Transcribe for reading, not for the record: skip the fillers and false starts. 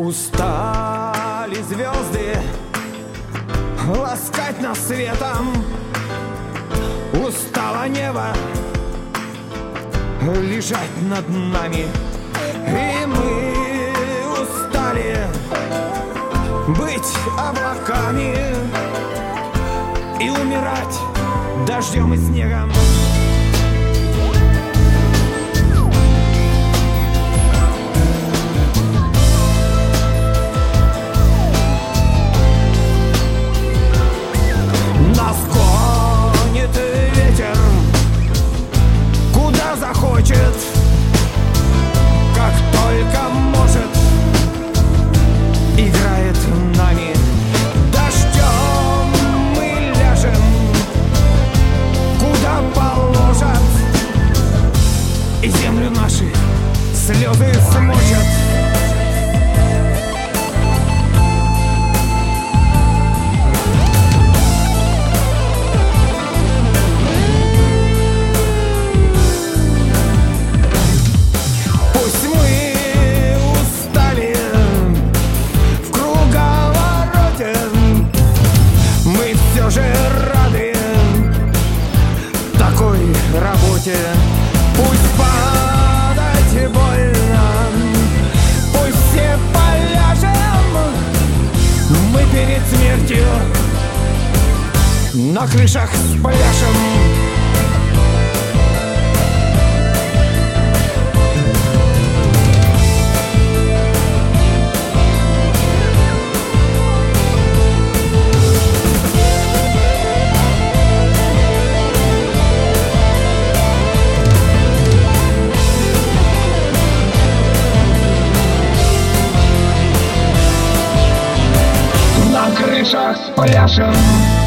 Устали звезды ласкать нас светом, устало небо лежать над нами, и мы устали быть облаками и умирать дождем и снегом. Нас гонит ветер куда захочет, как только может, играет нами. Дождем мы ляжем куда положат, и землю наши слезы смочат. Пусть падать больно, пусть все поляжем, мы перед смертью на крышах спляшем. На крышах спляшем.